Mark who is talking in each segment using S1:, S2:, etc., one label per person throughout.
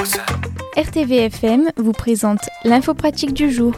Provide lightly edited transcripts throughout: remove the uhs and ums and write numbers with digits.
S1: RTVFM vous présente l'info pratique du jour.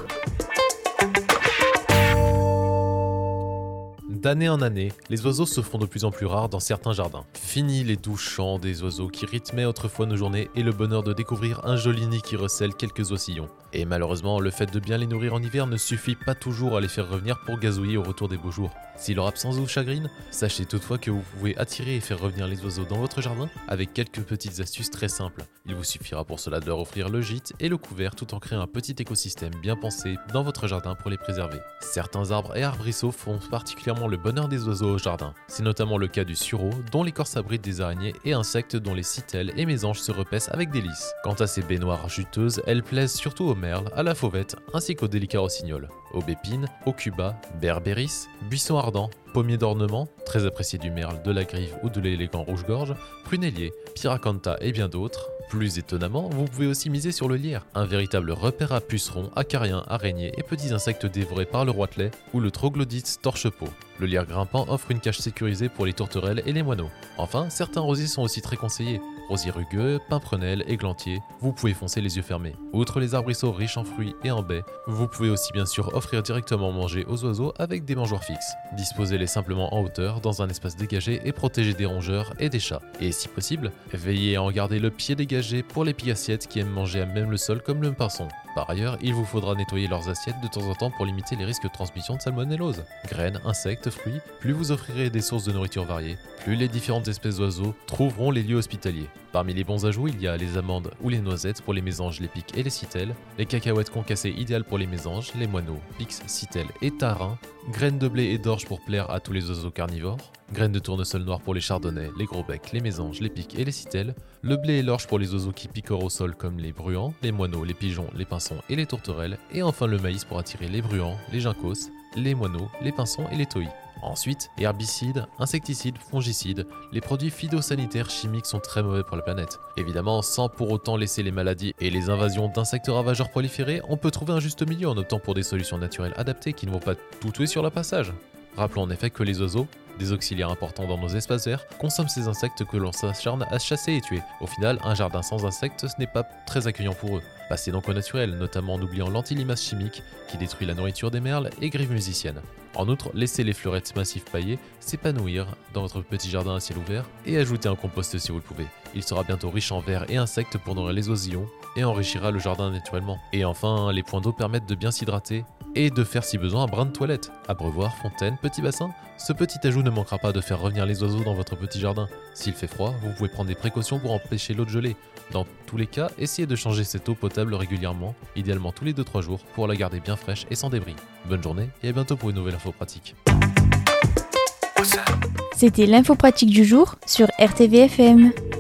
S2: D'année en année, les oiseaux se font de plus en plus rares dans certains jardins. Fini les doux chants des oiseaux qui rythmaient autrefois nos journées et le bonheur de découvrir un joli nid qui recèle quelques oisillons. Et malheureusement, le fait de bien les nourrir en hiver ne suffit pas toujours à les faire revenir pour gazouiller au retour des beaux jours. Si leur absence vous chagrine, sachez toutefois que vous pouvez attirer et faire revenir les oiseaux dans votre jardin avec quelques petites astuces très simples. Il vous suffira pour cela de leur offrir le gîte et le couvert tout en créant un petit écosystème bien pensé dans votre jardin pour les préserver. Certains arbres et arbrisseaux font particulièrement le bonheur des oiseaux au jardin. C'est notamment le cas du sureau, dont l'écorce abrite des araignées, et insectes dont les citelles et mésanges se repaissent avec délice. Quant à ces baignoires juteuses, elles plaisent surtout aux merles, à la fauvette, ainsi qu'aux délicats rossignols. Aubépine, aucuba, berbéris, buisson ardent, pommier d'ornement, très apprécié du merle, de la grive ou de l'élégant rouge-gorge, prunellier, pyracantha et bien d'autres. Plus étonnamment, vous pouvez aussi miser sur le lierre, un véritable repère à pucerons, acariens, araignées et petits insectes dévorés par le roitelet ou le troglodyte torche-peau. Le lierre grimpant offre une cache sécurisée pour les tourterelles et les moineaux. Enfin, certains rosiers sont aussi très conseillés. Rosiers rugueux, pimprenelles, églantiers, vous pouvez foncer les yeux fermés. Outre les arbrisseaux riches en fruits et en baies, vous pouvez aussi bien sûr offrir directement à manger aux oiseaux avec des mangeoires fixes. Disposez-les simplement en hauteur, dans un espace dégagé et protégez des rongeurs et des chats. Et si possible, veillez à en garder le pied dégagé pour les pigassiettes qui aiment manger à même le sol comme le pinson. Par ailleurs, il vous faudra nettoyer leurs assiettes de temps en temps pour limiter les risques de transmission de salmonellose. Graines, insectes, fruits, plus vous offrirez des sources de nourriture variées, plus les différentes espèces d'oiseaux trouveront les lieux hospitaliers. Parmi les bons ajouts, il y a les amandes ou les noisettes pour les mésanges, les pics et les citelles, les cacahuètes concassées idéales pour les mésanges, les moineaux, pics, citelles et tarins, graines de blé et d'orge pour plaire à tous les oiseaux carnivores, graines de tournesol noir pour les chardonnays, les gros becs, les mésanges, les pics et les citelles, le blé et l'orge pour les oiseaux qui picorent au sol comme les bruants, les moineaux, les pigeons, les pinsons et les tourterelles, et enfin le maïs pour attirer les bruants, les ginkgos, les moineaux, les pinsons et les tohies. Ensuite, herbicides, insecticides, fongicides, les produits phytosanitaires chimiques sont très mauvais pour la planète. Évidemment, sans pour autant laisser les maladies et les invasions d'insectes ravageurs proliférer, on peut trouver un juste milieu en optant pour des solutions naturelles adaptées qui ne vont pas tout tuer sur le passage. Rappelons en effet que les oiseaux, des auxiliaires importants dans nos espaces verts, consomment ces insectes que l'on s'acharne à chasser et tuer. Au final, un jardin sans insectes, ce n'est pas très accueillant pour eux. Passez donc au naturel, notamment en oubliant l'antilimase chimique qui détruit la nourriture des merles et grives musiciennes. En outre, laissez les fleurettes massifs paillées s'épanouir dans votre petit jardin à ciel ouvert et ajoutez un compost si vous le pouvez. Il sera bientôt riche en vers et insectes pour nourrir les oisillons et enrichira le jardin naturellement. Et enfin, les points d'eau permettent de bien s'hydrater et de faire si besoin un brin de toilette. Abreuvoir, fontaine, petit bassin, ce petit ajout ne manquera pas de faire revenir les oiseaux dans votre petit jardin. S'il fait froid, vous pouvez prendre des précautions pour empêcher l'eau de geler. Dans tous les cas, essayez de changer cette eau potable régulièrement, idéalement tous les 2-3 jours, pour la garder bien fraîche et sans débris. Bonne journée et à bientôt pour une nouvelle info pratique.
S1: C'était l'info pratique du jour sur RTVFM.